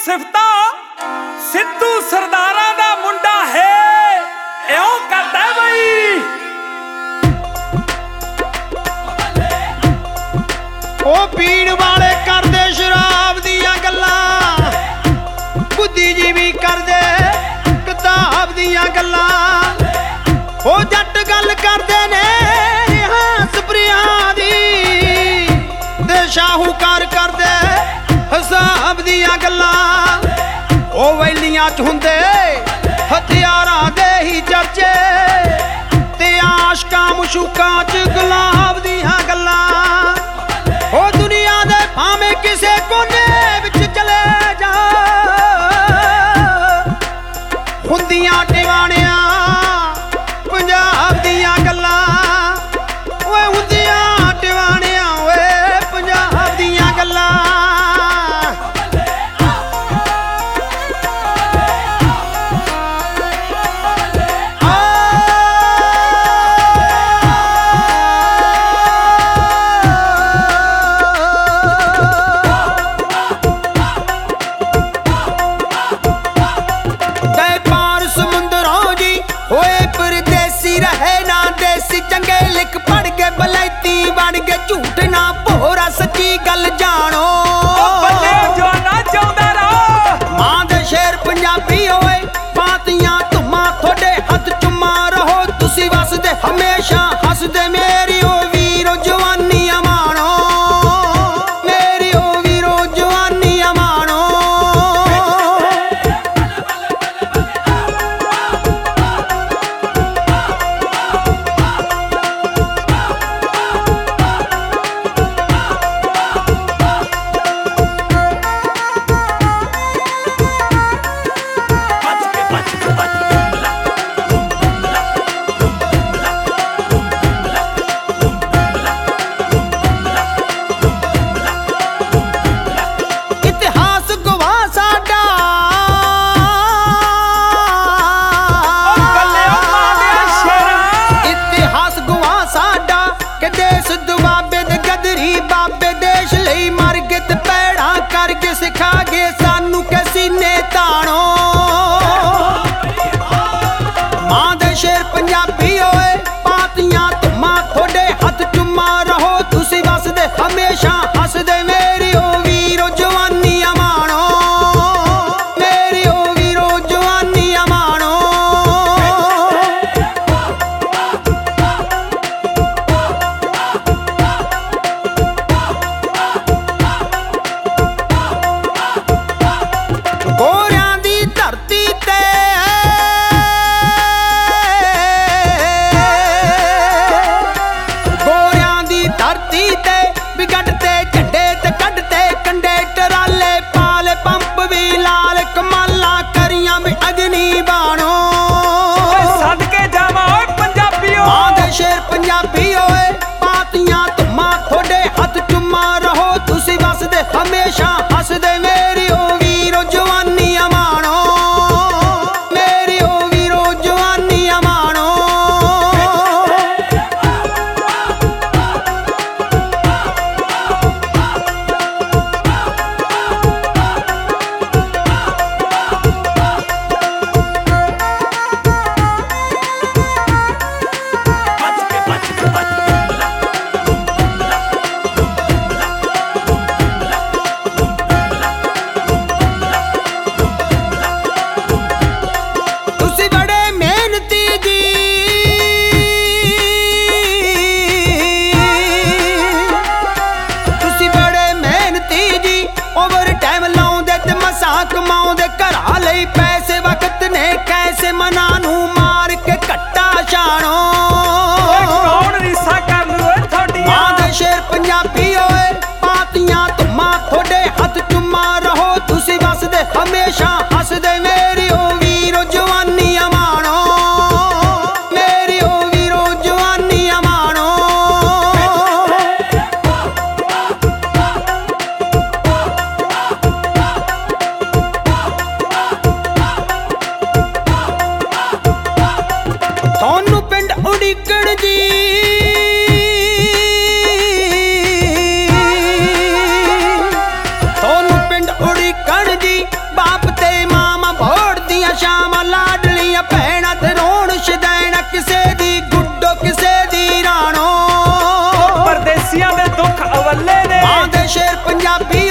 सिफता सिद्धू सरदारा दा मुंडा है इउं करदा बई ओ पीण वाले करदे शराब दियां गल्लां, बुद्धिजीवी करदे किताब दियां गल्लां। ओ जट गल करदे ने स्प्रेयां दी ते शाहूकार करदे हिसाब दियां गल्लां। ओ वैलियां च हुंदे हथियारां दे ही चर्चे ते आशकां मशूकां च गुलाब दियां गल्लां। ओ दुनिया दे भावें किसे कोने विच चले जा, हुंदियां टिवाणियां पंजाब दियां गल्लां। ओए हुंदियां टिवाणियां ओए पंजाब दियां गल्लां। चंगे लिख पढ़ के बलैती बन के झूठ ना भोरा सच्ची गल जानो। बल्ले जवाना चाहुंदा रहो मां दे शेर पंजाबी होए पातियां धुम्मां थोड़े हथ चुम्मा रहो तुसी वसदे हमेशा हसदे मेरी ओ वीरो जवानी अमानो, मेरी ओ वीरो जवानी अमानो। सिखा गए सानू कैसी ने तानो। मां दे शेर पंजाबी होए पातियां धुम्मां थोड़े हथ चुम्मा रहो तुसी वसदे हमेशा हसदे मेरी ओ वीरो जवानी अमानो, मेरी ओ वीरो जवानी अमानो। गोरियां दी धरती ते गोरियां दी धरती ते बिगड़ते झंडे ते ਪੰਜਾਬੀ